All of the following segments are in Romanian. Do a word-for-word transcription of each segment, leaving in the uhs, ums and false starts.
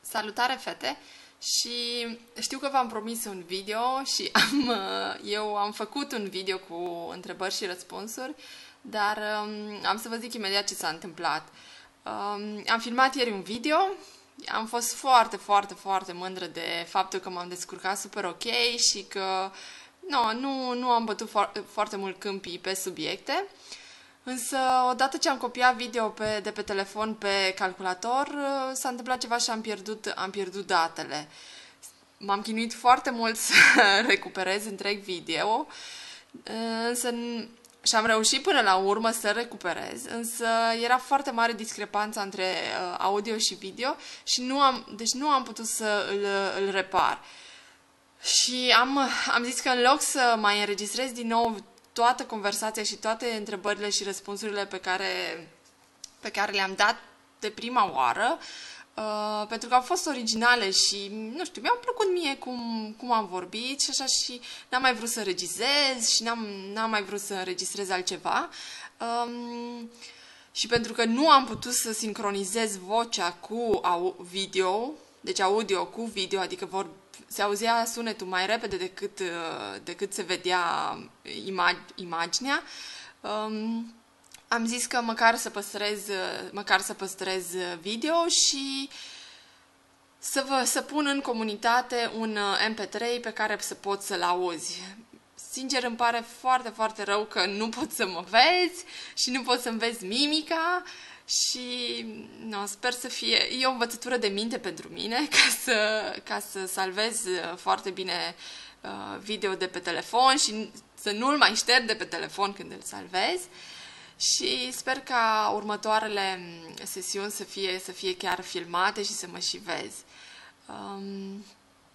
Salutare, fete! Și știu că v-am promis un video și am, eu am făcut un video cu întrebări și răspunsuri, dar um, am să vă zic imediat ce s-a întâmplat. Um, am filmat ieri un video, am fost foarte, foarte, foarte mândră de faptul că m-am descurcat super ok și că no, nu, nu am bătut foarte, foarte mult câmpii pe subiecte. Însă, odată ce am copiat video pe, de pe telefon pe calculator, s-a întâmplat ceva și am pierdut, am pierdut datele. M-am chinuit foarte mult să recuperez întreg video, însă, și am reușit până la urmă să recuperez, însă era foarte mare discrepanța între audio și video și nu am, deci nu am putut să îl, îl repar. Și am, am zis că în loc să mai înregistrez din nou toată conversația și toate întrebările și răspunsurile pe care, pe care le-am dat de prima oară, uh, pentru că au fost originale și, nu știu, mi-au plăcut mie cum, cum am vorbit și așa, și n-am mai vrut să înregistrez și n-am, n-am mai vrut să înregistrez altceva. Um, și pentru că nu am putut să sincronizez vocea cu au video, deci audio cu video, adică vor se auzea sunetul mai repede decât, decât se vedea imag imaginea, um, am zis că măcar să păstrez, măcar să păstrez video și să, vă, să pun în comunitate un M P trei pe care să poți să-l auzi. Sincer, îmi pare foarte, foarte rău că nu poți să mă vezi și nu poți să-mi vezi mimica. Și no, sper să fie e o învățătură de minte pentru mine ca să, ca să salvez foarte bine uh, video de pe telefon și să nu-l mai șterg de pe telefon când îl salvez. Și sper ca următoarele sesiuni să fie, să fie chiar filmate și să mă și vezi. Um,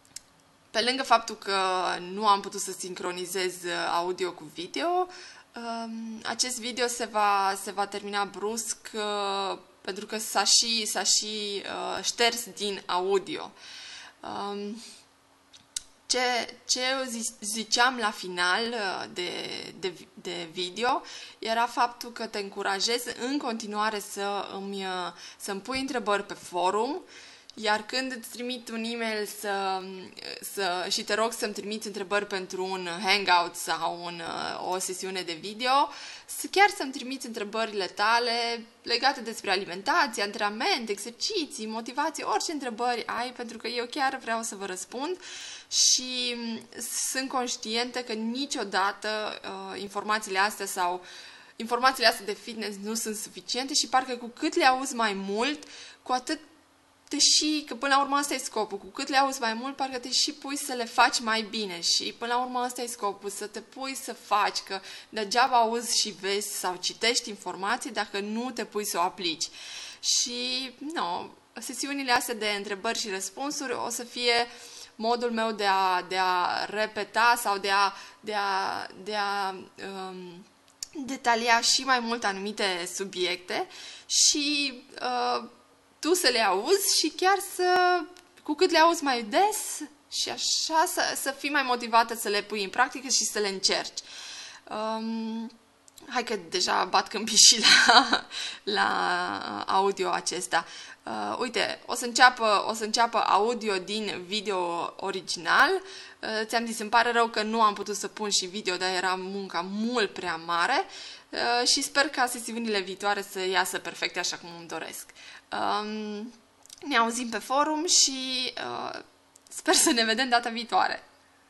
pe lângă faptul că nu am putut să sincronizez audio cu video, Um, acest video se va, se va termina brusc uh, pentru că s-a și, s-a și uh, șters din audio. Um, ce, ce ziceam la final uh, de, de, de video era faptul că te încurajez în continuare să îmi, uh, să-mi pui întrebări pe forum, iar când îți trimit un e-mail să, să, și te rog să-mi trimiți întrebări pentru un hangout sau un, o sesiune de video, să chiar să-mi trimiți întrebările tale legate despre alimentație, antrenament, exerciții, motivație, orice întrebări ai, pentru că eu chiar vreau să vă răspund și sunt conștientă că niciodată uh, informațiile astea sau informațiile astea de fitness nu sunt suficiente și parcă cu cât le auzi mai mult, cu atât Deși, că până la urmă ăsta e scopul, cu cât le auzi mai mult, parcă te și pui să le faci mai bine și până la urmă ăsta e scopul, să te pui să faci, că degeaba auzi și vezi sau citești informații dacă nu te pui să o aplici. Și, nu, sesiunile astea de întrebări și răspunsuri o să fie modul meu de a, de a repeta sau de a, de a, de a um, detalia și mai mult anumite subiecte și uh, tu să le auzi și chiar să, cu cât le auzi mai des și așa, să, să fii mai motivată să le pui în practică și să le încerci. Um, hai că deja bat câmpii și la, la audio acesta. Uh, uite, o să, înceapă, o să înceapă audio din video original. Uh, ți-am zis, îmi pare rău că nu am putut să pun și video, dar era munca mult prea mare. Uh, și sper ca sesiunile viitoare să iasă perfecte așa cum îmi doresc. Um, ne auzim pe forum și uh, sper să ne vedem data viitoare.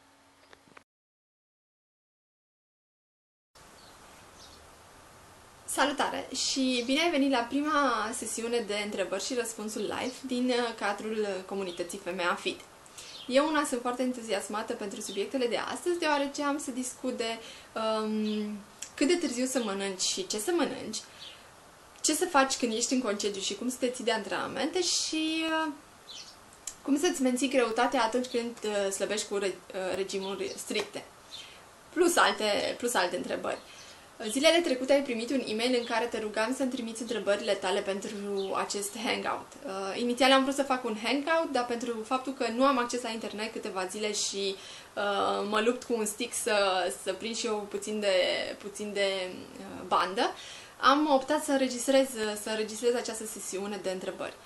Salutare și bine ai venit la prima sesiune de întrebări și răspunsuri live din cadrul comunității Femeia Fit. Eu una sunt foarte entuziasmată pentru subiectele de astăzi, deoarece am să discut de um, cât de târziu să mănânci și ce să mănânci, ce să faci când ești în concediu și cum să te ții de antrenamente și uh, cum să-ți menții greutatea atunci când uh, slăbești cu re uh, regimuri stricte. Plus alte, plus alte întrebări. Zilele trecute ai primit un e-mail în care te rugam să-mi trimiți întrebările tale pentru acest hangout. Uh, inițial am vrut să fac un hangout, dar pentru faptul că nu am acces la internet câteva zile și uh, mă lupt cu un stick să, să prind și eu puțin de, puțin de uh, bandă, am optat să înregistrez, să înregistrez această sesiune de întrebări.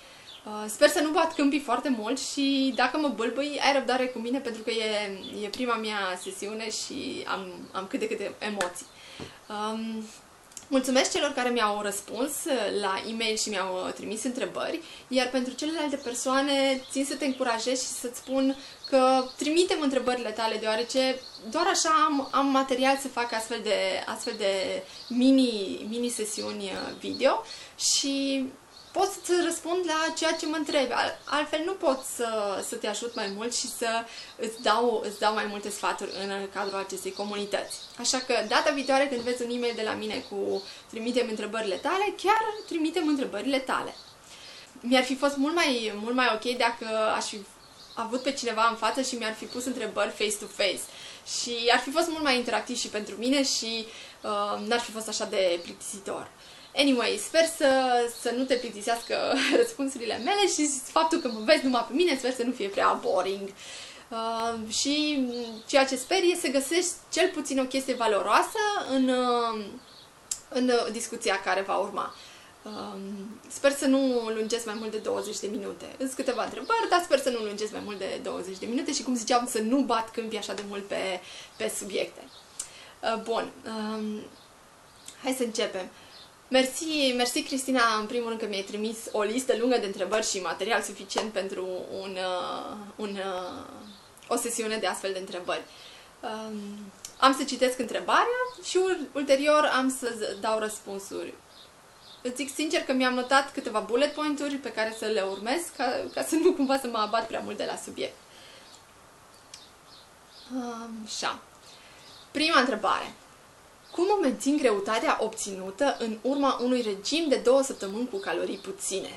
Uh, sper să nu bat câmpii foarte mult și dacă mă bâlbâi, ai răbdare cu mine pentru că e, e prima mea sesiune și am, am cât de câte emoții. Um, mulțumesc celor care mi-au răspuns la e-mail și mi-au trimis întrebări, iar pentru celelalte persoane țin să te încurajez și să-ți spun că trimitem întrebările tale, deoarece doar așa am, am material să fac astfel de, astfel de mini, mini sesiuni video și pot să răspund la ceea ce mă întrebi, altfel nu pot să, să te ajut mai mult și să îți dau, îți dau mai multe sfaturi în cadrul acestei comunități. Așa că data viitoare când vezi un e-mail de la mine cu trimitem întrebările tale, chiar trimitem întrebările tale. Mi-ar fi fost mult mai, mult mai ok dacă aș fi avut pe cineva în față și mi-ar fi pus întrebări face-to-face. Și ar fi fost mult mai interactiv și pentru mine și uh, n-ar fi fost așa de plictisitor. Anyway, sper să, să nu te plictisească răspunsurile mele și faptul că mă vezi numai pe mine, sper să nu fie prea boring. Uh, și ceea ce sper e să găsești cel puțin o chestie valoroasă în, uh, în discuția care va urma. Uh, sper să nu lungesc mai mult de douăzeci de minute. Îs câteva întrebări, dar sper să nu lungesc mai mult de douăzeci de minute și, cum ziceam, să nu bat câmpii așa de mult pe, pe subiecte. Uh, bun, uh, hai să începem. Mersi, mersi Cristina, în primul rând că mi-ai trimis o listă lungă de întrebări și material suficient pentru un, uh, un, uh, o sesiune de astfel de întrebări. Um, am să citesc întrebarea și ulterior am să dau răspunsuri. Îți zic sincer că mi-am notat câteva bullet point-uri pe care să le urmez, ca, ca să nu cumva să mă abat prea mult de la subiect. Um, așa. Prima întrebare. Cum o mențin greutatea obținută în urma unui regim de două săptămâni cu calorii puține?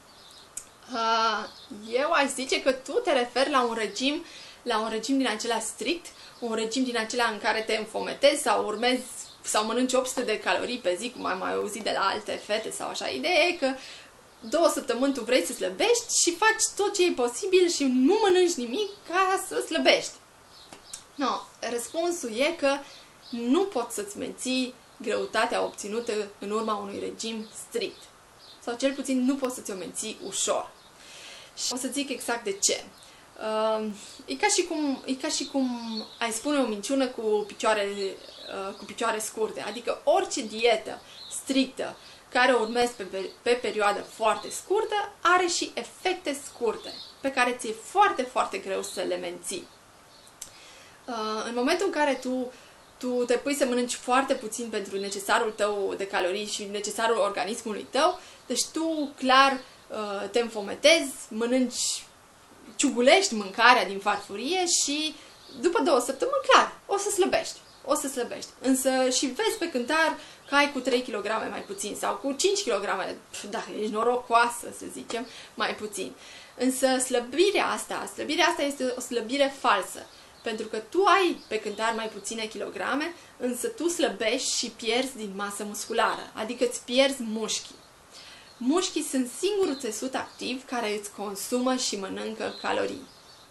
Eu aș zice că tu te referi la un regim, la un regim din acela strict, un regim din acela în care te înfometezi sau urmezi sau mănânci opt sute de calorii pe zi, cum ai mai auzit de la alte fete sau așa. Ideea e că două săptămâni tu vrei să slăbești și faci tot ce e posibil și nu mănânci nimic ca să slăbești. No, răspunsul e că nu poți să-ți menții greutatea obținută în urma unui regim strict. Sau cel puțin nu poți să-ți o menții ușor. Și o să zic exact de ce. Uh, e, ca și cum, e ca și cum ai spune o minciună cu picioare, uh, cu picioare scurte. Adică orice dietă strictă care o urmezi pe, pe perioadă foarte scurtă are și efecte scurte pe care ți-e foarte, foarte greu să le menții. Uh, în momentul în care tu tu te pui să mănânci foarte puțin pentru necesarul tău de calorii și necesarul organismului tău, deci tu clar te înfometezi, mănânci, ciugulești mâncarea din farfurie și după două săptămâni, clar, o să slăbești. O să slăbești. Însă și vezi pe cântar că ai cu trei kilograme mai puțin sau cu cinci kilograme, dacă ești norocoasă, să zicem, mai puțin. Însă slăbirea asta, slăbirea asta este o slăbire falsă. Pentru că tu ai pe cântar mai puține kilograme, însă tu slăbești și pierzi din masă musculară, adică îți pierzi mușchii. Mușchii sunt singurul țesut activ care îți consumă și mănâncă calorii.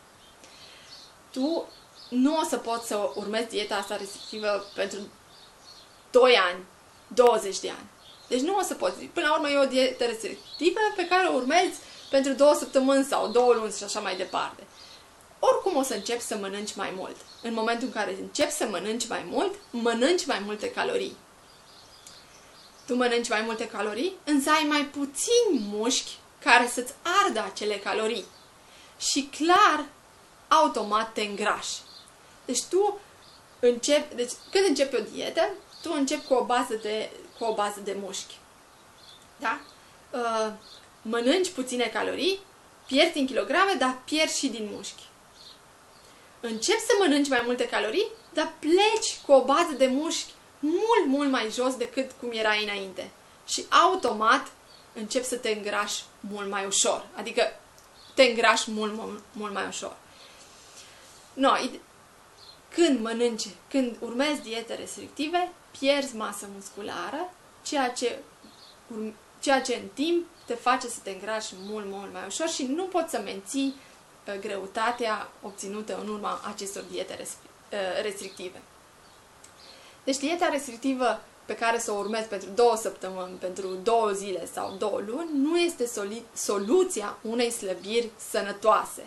Tu nu o să poți să urmezi dieta asta restrictivă pentru doi ani, douăzeci de ani. Deci nu o să poți. Până la urmă e o dietă restrictivă pe care o urmezi pentru două săptămâni sau două luni și așa mai departe. Oricum o să începi să mănânci mai mult. În momentul în care începi să mănânci mai mult, mănânci mai multe calorii. Tu mănânci mai multe calorii, însă ai mai puțini mușchi care să-ți ardă acele calorii. Și clar, automat te îngrași. Deci tu începi, deci când începi o dietă, tu începi cu o bază de, cu o bază de mușchi. Da? Uh, mănânci puține calorii, pierzi din kilograme, dar pierzi și din mușchi. Începi să mănânci mai multe calorii, dar pleci cu o bază de mușchi mult, mult mai jos decât cum erai înainte. Și automat începi să te îngrași mult mai ușor. Adică te îngrași mult, mult, mult mai ușor. No, când mănânci, când urmezi diete restrictive, pierzi masă musculară, ceea ce, ceea ce în timp te face să te îngrași mult, mult mai ușor și nu poți să menții greutatea obținută în urma acestor diete restrictive. Deci dieta restrictivă pe care să o urmezi pentru două săptămâni, pentru două zile sau două luni, nu este soluția unei slăbiri sănătoase.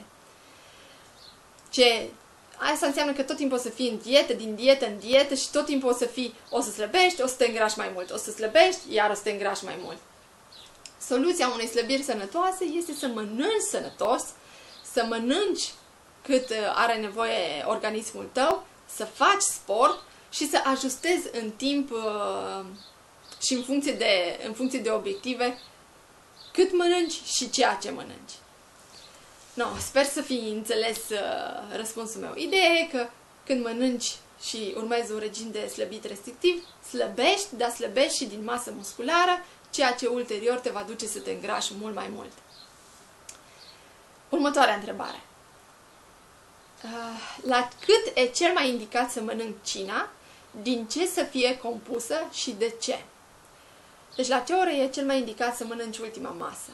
Ce Asta înseamnă că tot timpul o să fii în dietă, din dietă în dietă și tot timpul o să fii, o să slăbești, o să te îngrași mai mult, o să slăbești, iar o să te îngrași mai mult. Soluția unei slăbiri sănătoase este să mănânci sănătos, să mănânci cât are nevoie organismul tău, să faci sport și să ajustezi în timp uh, și în funcție, de, în funcție de obiective cât mănânci și ceea ce mănânci. No, sper să fi înțeles uh, răspunsul meu. Ideea e că când mănânci și urmezi un regim de slăbit restrictiv, slăbești, dar slăbești și din masă musculară, ceea ce ulterior te va duce să te îngrași mult mai mult. Următoarea întrebare. Uh, la cât e cel mai indicat să mănânc cina? Din ce să fie compusă și de ce? Deci la ce oră e cel mai indicat să mănânci ultima masă?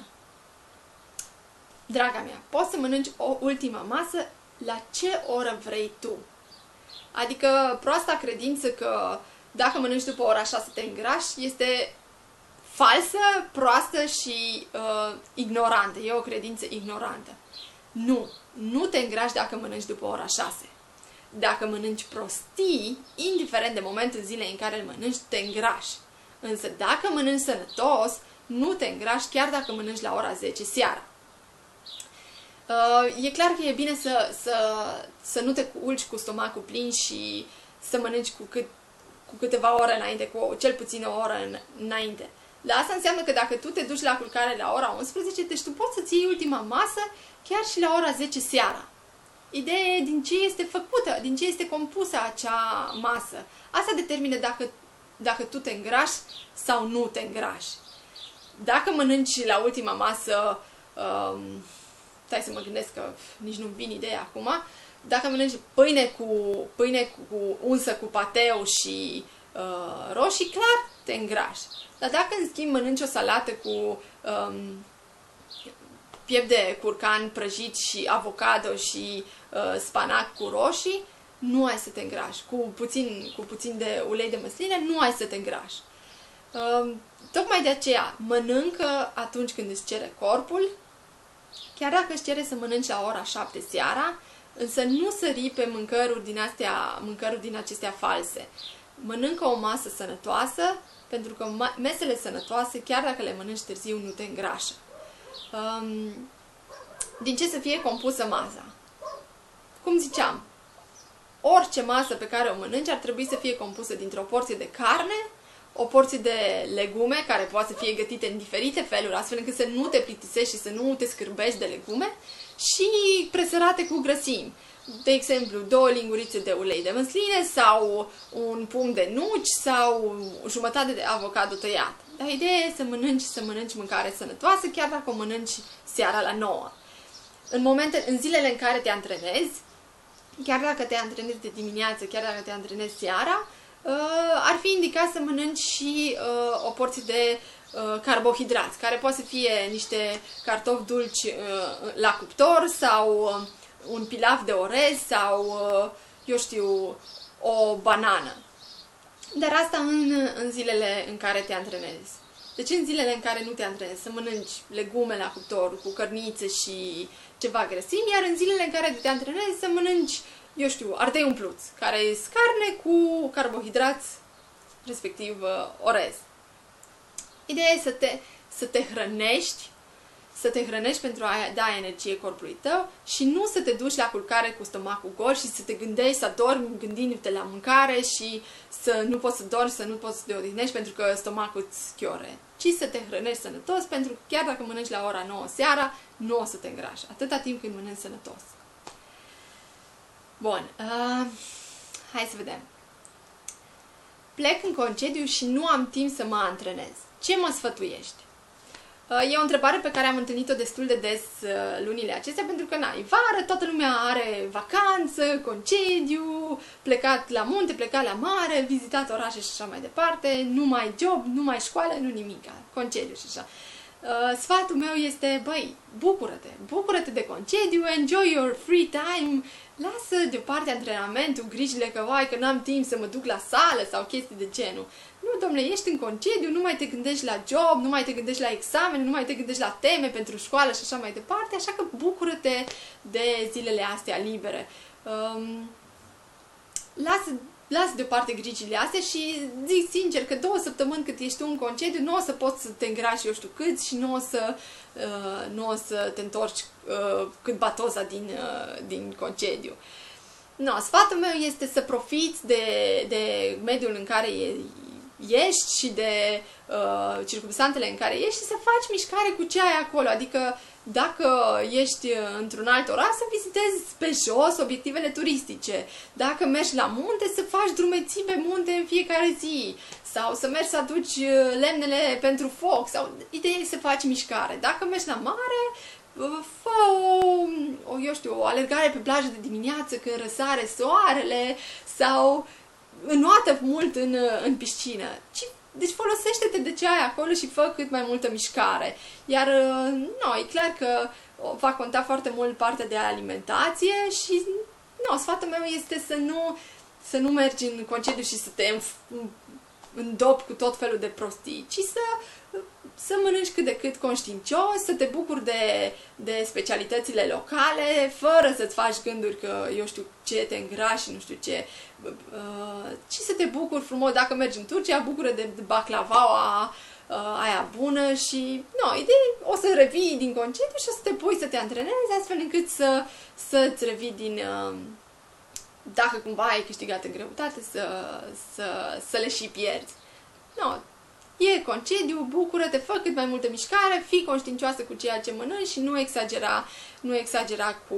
Draga mea, poți să mănânci o ultima masă la ce oră vrei tu. Adică proasta credință că dacă mănânci după ora șase te îngrași este falsă, proastă și uh, ignorantă. E o credință ignorantă. Nu, nu te îngrași dacă mănânci după ora șase. Dacă mănânci prostii, indiferent de momentul zilei în care îl mănânci, te îngrași. Însă dacă mănânci sănătos, nu te îngrași chiar dacă mănânci la ora zece seara. Uh, e clar că e bine să, să, să nu te culci cu stomacul plin și să mănânci cu, cât, cu câteva ore înainte, cu cel puțin o oră în, înainte. Dar asta înseamnă că dacă tu te duci la culcare la ora unsprezece, deci tu poți să-ți iei ultima masă chiar și la ora zece seara. Ideea e din ce este făcută, din ce este compusă acea masă. Asta determină dacă, dacă tu te îngrași sau nu te îngrași. Dacă mănânci la ultima masă... Um, stai să mă gândesc că nici nu-mi vine ideea acum. Dacă mănânci pâine cu pâine cu unsă cu pateu și uh, roșii, clar te îngrași. Dar dacă în schimb mănânci o salată cu um, piept de curcan prăjit și avocado și uh, spanac cu roșii, nu ai să te îngrași. Cu puțin, cu puțin de ulei de măsline, nu ai să te îngrași. Uh, tocmai de aceea, mănâncă atunci când îți cere corpul, chiar dacă își cere să mănânci la ora șapte seara, însă nu sări pe mâncăruri din, astea, mâncăruri din acestea false. Mănâncă o masă sănătoasă, pentru că mesele sănătoase, chiar dacă le mănânci târziu, nu te îngrașă. Um, din ce să fie compusă masa? Cum ziceam, orice masă pe care o mănânci ar trebui să fie compusă dintr-o porție de carne, o porție de legume, care poate să fie gătite în diferite feluri, astfel încât să nu te plictisești și să nu te scârbești de legume, și presărate cu grăsimi. De exemplu, două lingurițe de ulei de măsline sau un pumn de nuci sau o jumătate de avocado tăiat. Dar ideea e să mănânci, să mănânci mâncare sănătoasă, chiar dacă o mănânci seara la nouă. În, momente, în zilele în care te antrenezi, chiar dacă te antrenezi de dimineață, chiar dacă te antrenezi seara, ar fi indicat să mănânci și o porție de carbohidrați, care poate să fie niște cartofi dulci la cuptor sau un pilaf de orez sau, eu știu, o banană. Dar asta în, în zilele în care te antrenezi. Deci în zilele în care nu te antrenezi, să mănânci legume la cuptor cu cărnițe și ceva grăsimi, iar în zilele în care te antrenezi să mănânci, eu știu, ardei umpluți, care e carne cu carbohidrați, respectiv orez. Ideea e să te, să te hrănești, să te hrănești pentru a da energie corpului tău și nu să te duci la culcare cu stomacul gol și să te gândești, să dormi gândindu-te la mâncare și să nu poți să dormi, să nu poți să te odihnești pentru că stomacul îți chiore, ci să te hrănești sănătos, pentru că chiar dacă mănânci la ora nouă seara, nu o să te îngrași, atâta timp când mănânci sănătos. Bun, uh, hai să vedem. Plec în concediu și nu am timp să mă antrenez. Ce mă sfătuiești? Uh, e o întrebare pe care am întâlnit-o destul de des uh, lunile acestea, pentru că, na, e vară, toată lumea are vacanță, concediu, plecat la munte, plecat la mare, vizitat orașe și așa mai departe, nu mai job, nu mai școală, nu nimic, concediu și așa. Uh, sfatul meu este, băi, bucură-te, bucură-te de concediu, enjoy your free time, lasă deoparte antrenamentul, grijile că, vai, că n-am timp să mă duc la sală sau chestii de genul. Nu, domnule, ești în concediu, nu mai te gândești la job, nu mai te gândești la examene, nu mai te gândești la teme pentru școală și așa mai departe, așa că bucură-te de zilele astea libere. Um, lasă Lasă deoparte grijile astea și zic sincer că două săptămâni cât ești tu în concediu nu o să poți să te îngrași eu știu cât și nu o să, uh, nu o să te întorci uh, cât batoza din, uh, din concediu. No, sfatul meu este să profiți de, de mediul în care e, ești și de uh, circumstanțele în care ești și să faci mișcare cu ce ai acolo. Adică dacă ești într-un alt oraș, să vizitezi pe jos obiectivele turistice. Dacă mergi la munte, să faci drumeții pe munte în fiecare zi. Sau să mergi să aduci lemnele pentru foc. Sau ideea e să faci mișcare. Dacă mergi la mare, fă o, o, eu știu, o alergare pe plajă de dimineață când răsare soarele. Sau înoată mult în, în piscină. Deci folosește-te de ce ai acolo și fă cât mai multă mișcare. Iar, nu, e clar că va conta foarte mult partea de alimentație și, nu, sfatul meu este să nu, să nu mergi în concediu și să te îndopi cu tot felul de prostii, ci să, să mănânci cât de cât conștiincios, să te bucuri de, de specialitățile locale, fără să-ți faci gânduri că eu știu ce, te îngrași și nu știu ce, uh, ci să te bucuri frumos. Dacă mergi în Turcia, bucură de baclavaua uh, aia bună și, nu, idei, o să revii din concediu și o să te pui să te antrenezi astfel încât să, să-ți revii din... Uh, dacă cumva ai câștigat în greutate, să, să, să le și pierzi. No, e concediu, bucură-te, fă cât mai multă mișcare, fii conștiincioasă cu ceea ce mănânci și nu exagera, nu exagera cu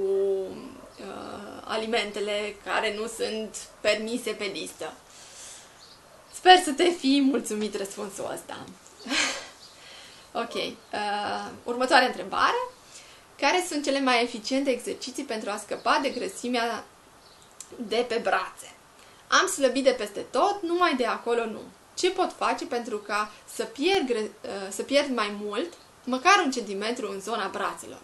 uh, alimentele care nu sunt permise pe listă. Sper să te fi mulțumit răspunsul ăsta. Ok. Uh, următoarea întrebare. Care sunt cele mai eficiente exerciții pentru a scăpa de grăsimea de pe brațe? Am slăbit de peste tot, numai de acolo nu. Ce pot face pentru ca să pierd, să pierd mai mult, măcar un centimetru în zona brațelor?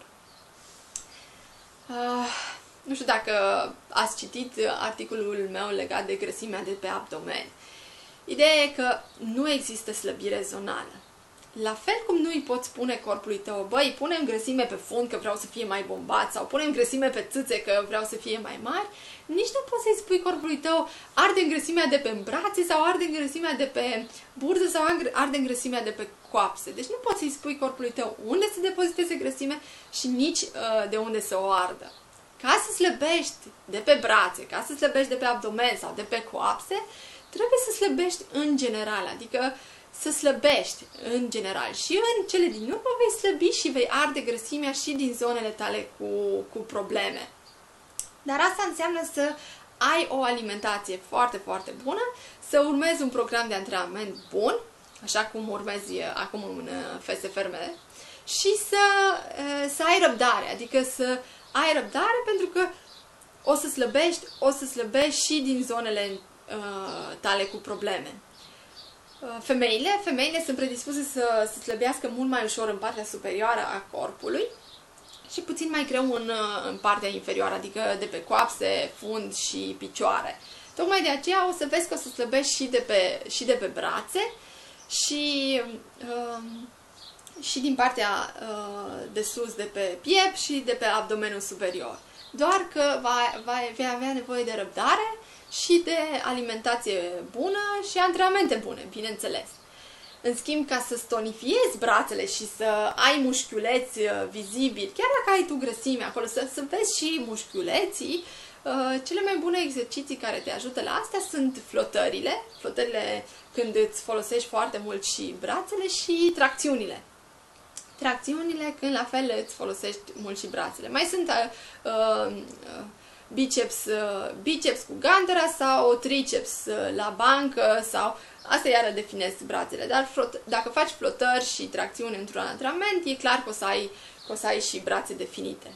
Uh, nu știu dacă ați citit articolul meu legat de grăsimea de pe abdomen. Ideea e că nu există slăbire zonală. La fel cum nu îi poți spune corpului tău, băi, pune-mi grăsime pe fund că vreau să fie mai bombat sau pune-mi grăsime pe țâțe că vreau să fie mai mari, nici nu poți să-i spui corpului tău, arde grăsimea de pe brațe sau arde grăsimea de pe burză sau arde grăsimea de pe coapse. Deci nu poți să-i spui corpului tău unde să depoziteze grăsime și nici uh, de unde să o ardă. Ca să slăbești de pe brațe, ca să slăbești de pe abdomen sau de pe coapse, trebuie să slăbești în general, adică să slăbești în general și în cele din urmă vei slăbi și vei arde grăsimea și din zonele tale cu, cu probleme. Dar asta înseamnă să ai o alimentație foarte, foarte bună, să urmezi un program de antrenament bun, așa cum urmezi acum în F S F R M, și să, să ai răbdare, adică să ai răbdare pentru că o să slăbești, o să slăbești și din zonele uh, tale cu probleme. Femeile, femeile sunt predispuse să, să slăbească mult mai ușor în partea superioară a corpului și puțin mai greu în, în partea inferioară, adică de pe coapse, fund și picioare. Tocmai de aceea o să vezi că o să slăbești și de pe, și de pe brațe și, uh, și din partea uh, de sus, de pe piept și de pe abdomenul superior. Doar că va, va, vei avea nevoie de răbdare și de alimentație bună și antrenamente bune, bineînțeles. În schimb, ca să tonifiezi brațele și să ai mușchiuleți vizibili, chiar dacă ai tu grăsime acolo, să, să vezi și mușchiuleții, cele mai bune exerciții care te ajută la astea sunt flotările, flotările când îți folosești foarte mult și brațele, și tracțiunile. Tracțiunile când la fel îți folosești mult și brațele. Mai sunt uh, uh, biceps, biceps cu gantera sau triceps la bancă sau... Asta iară definezi brațele, dar flot, dacă faci flotări și tracțiuni într-un antrenament, e clar că o să ai, că o să ai și brațe definite.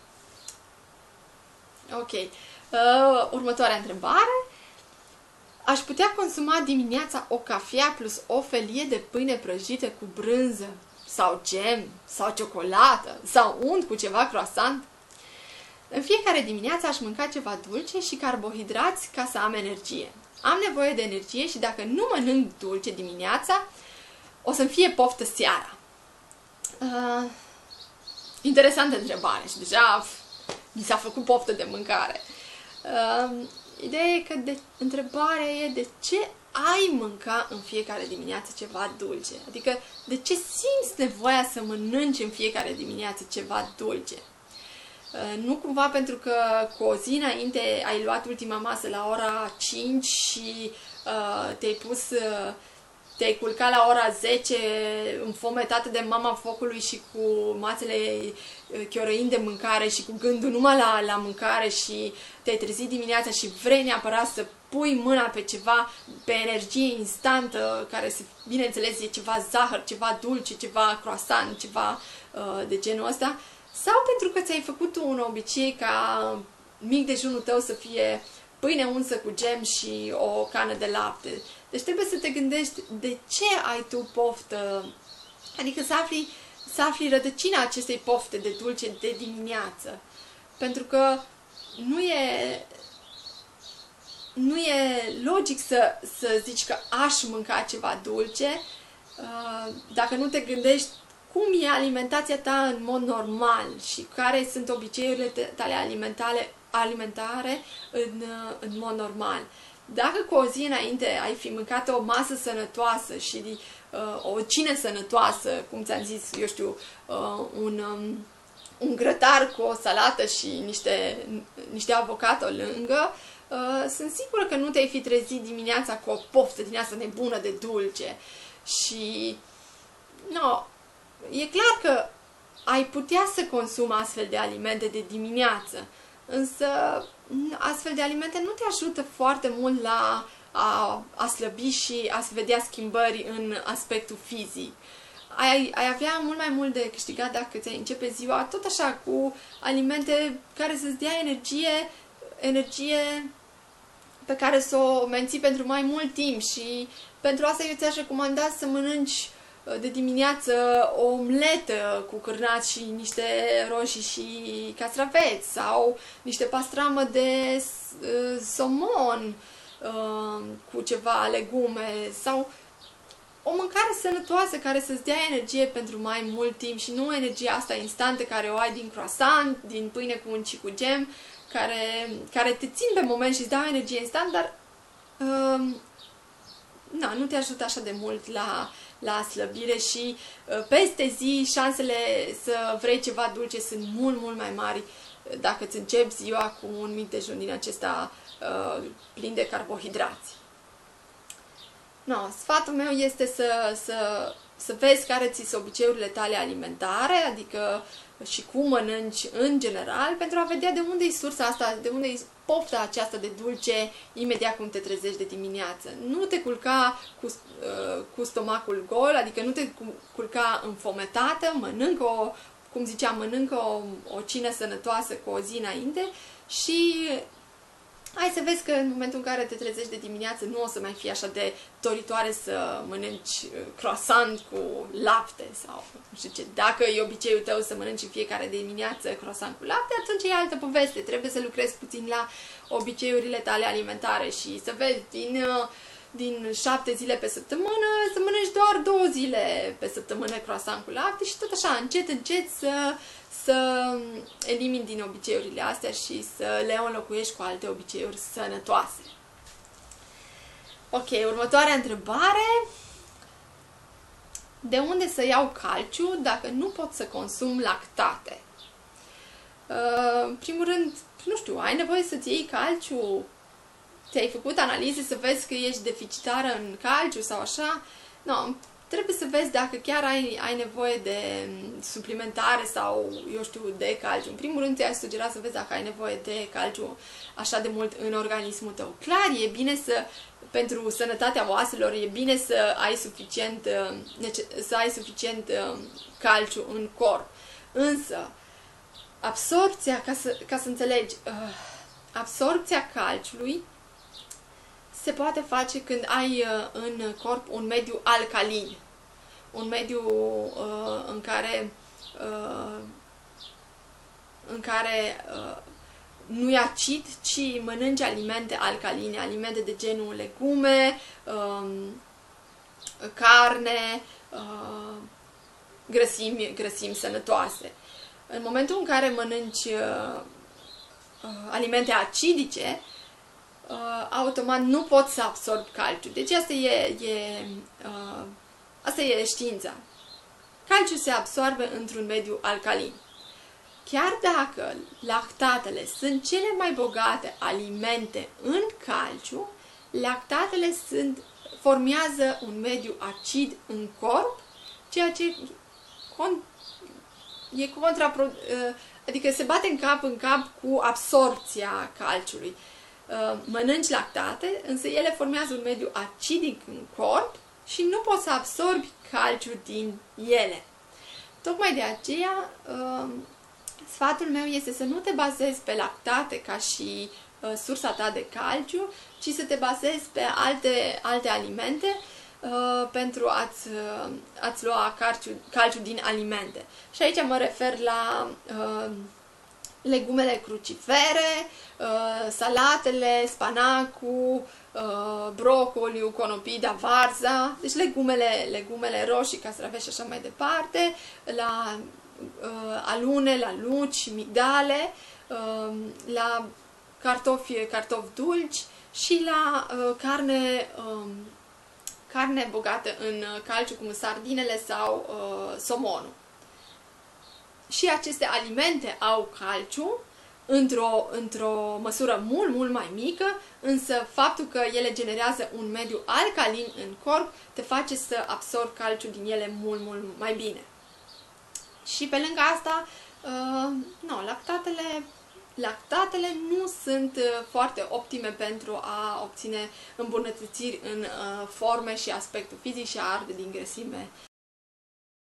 Ok. Uh, următoarea întrebare. Aș putea consuma dimineața o cafea plus o felie de pâine prăjită cu brânză sau gem, sau ciocolată, sau unt cu ceva croissant. În fiecare dimineață aș mânca ceva dulce și carbohidrați ca să am energie. Am nevoie de energie și dacă nu mănânc dulce dimineața, o să-mi fie poftă seara. Uh, interesantă întrebare și deja pf, mi s-a făcut poftă de mâncare. Uh, ideea e că de, întrebarea e de ce ai mânca în fiecare dimineață ceva dulce? Adică de ce simți nevoia să mănânci în fiecare dimineață ceva dulce? Uh, nu cumva pentru că cu o zi înainte ai luat ultima masă la ora cinci și uh, te-ai pus... Uh, te-ai culcat la ora zece înfometată de mama focului și cu mațele chiorăind de mâncare și cu gândul numai la, la mâncare și te-ai trezit dimineața și vrei neapărat să pui mâna pe ceva, pe energie instantă, care, se, bineînțeles, e ceva zahăr, ceva dulce, ceva croissant, ceva uh, de genul ăsta, sau pentru că ți-ai făcut un obicei ca mic dejunul tău să fie pâine unsă cu gem și o cană de lapte. Deci trebuie să te gândești de ce ai tu poftă, adică să afli, să afli rădăcina acestei pofte de dulce de dimineață. Pentru că nu e, nu e logic să, să zici că aș mânca ceva dulce dacă nu te gândești cum e alimentația ta în mod normal și care sunt obiceiurile tale alimentare, alimentare în, în mod normal. Dacă cu o zi înainte ai fi mâncat o masă sănătoasă și uh, o cină sănătoasă, cum ți-am zis, eu știu, uh, un, um, un grătar cu o salată și niște, niște avocado lângă, uh, sunt sigură că nu te-ai fi trezit dimineața cu o poftă din asta nebună de dulce. Și, no, e clar că ai putea să consumi astfel de alimente de dimineață, însă astfel de alimente nu te ajută foarte mult la a, a slăbi și a vedea schimbări în aspectul fizic. Ai, ai avea mult mai mult de câștigat dacă ți-ai începe ziua tot așa cu alimente care să-ți dea energie, energie pe care să o menții pentru mai mult timp și pentru asta eu ți-aș recomanda să mănânci de dimineață o omletă cu cârnați și niște roșii și castraveți sau niște pastramă de uh, somon uh, cu ceva legume sau o mâncare sănătoasă care să-ți dea energie pentru mai mult timp și nu energia asta instantă care o ai din croissant, din pâine cu unt și cu gem, care, care te țin pe moment și îți dau energie instant, dar uh, na, nu te ajută așa de mult la la slăbire și uh, peste zi șansele să vrei ceva dulce sunt mult, mult mai mari dacă îți începi ziua cu un mic dejun din acesta uh, plin de carbohidrați. No, sfatul meu este să, să, să vezi care ți sunt obiceiurile tale alimentare, adică și cum mănânci în general, pentru a vedea de unde e sursa asta, de unde e pofta aceasta de dulce imediat cum te trezești de dimineață. Nu te culca cu, uh, cu stomacul gol, adică nu te culca înfometată, mănâncă o, cum ziceam, mănâncă o, o cină sănătoasă cu o zi înainte și hai să vezi că în momentul în care te trezești de dimineață nu o să mai fie așa de doritoare să mănânci croissant cu lapte sau nu știu ce. Dacă e obiceiul tău să mănânci în fiecare dimineață croissant cu lapte, atunci e altă poveste. Trebuie să lucrezi puțin la obiceiurile tale alimentare și să vezi din, din șapte zile pe săptămână să mănânci doar două zile pe săptămână croissant cu lapte și tot așa, încet, încet să să elimini din obiceiurile astea și să le înlocuiești cu alte obiceiuri sănătoase. Ok, următoarea întrebare. De unde să iau calciu dacă nu pot să consum lactate? Uh, în primul rând, nu știu, ai nevoie să-ți iei calciu? Ți-ai făcut analize să vezi că ești deficitară în calciu sau așa? Nu, trebuie să vezi dacă chiar ai, ai nevoie de suplimentare sau, eu știu, de calciu. În primul rând, ți-aș sugera să vezi dacă ai nevoie de calciu așa de mult în organismul tău. Clar, e bine să, pentru sănătatea oaselor, e bine să ai suficient, să ai suficient calciu în corp. Însă, absorpția, ca să, ca să înțelegi, absorpția calciului se poate face când ai în corp un mediu alcalin. un mediu uh, în care uh, în care uh, nu e acid, ci mănânci alimente alcaline, alimente de genul legume, uh, carne, uh, grăsimi, grăsimi sănătoase. În momentul în care mănânci uh, uh, alimente acidice, uh, automat nu poți să absorbi calciu. Deci asta e, e, uh, asta e știința. Calciu se absorbe într-un mediu alcalin. Chiar dacă lactatele sunt cele mai bogate alimente în calciu, lactatele sunt, formează un mediu acid în corp, ceea ce con, e contraproductiv, adică se bate în cap în cap cu absorpția calciului. Mănânci lactate, însă ele formează un mediu acidic în corp și nu poți să absorbi calciu din ele. Tocmai de aceea, sfatul meu este să nu te bazezi pe lactate ca și uh, sursa ta de calciu, ci să te bazezi pe alte, alte alimente uh, pentru a-ți, uh, a-ți lua calciu, calciu din alimente. Și aici mă refer la uh, legumele crucifere, uh, salatele, spanacul, uh, brocoliu, conopida, varza, deci legumele, legumele roșii, castraveți și așa mai departe, la alune, la nuci, migdale, la cartofi, cartofi dulci și la carne, carne bogată în calciu, cum sardinele sau somonul. Și aceste alimente au calciu într-o, într-o măsură mult, mult mai mică, însă faptul că ele generează un mediu alcalin în corp te face să absorbi calciu din ele mult, mult mai bine. Și pe lângă asta, uh, nu, lactatele, lactatele nu sunt uh, foarte optime pentru a obține îmbunătățiri în uh, forme și aspectul fizic și a arde din grăsime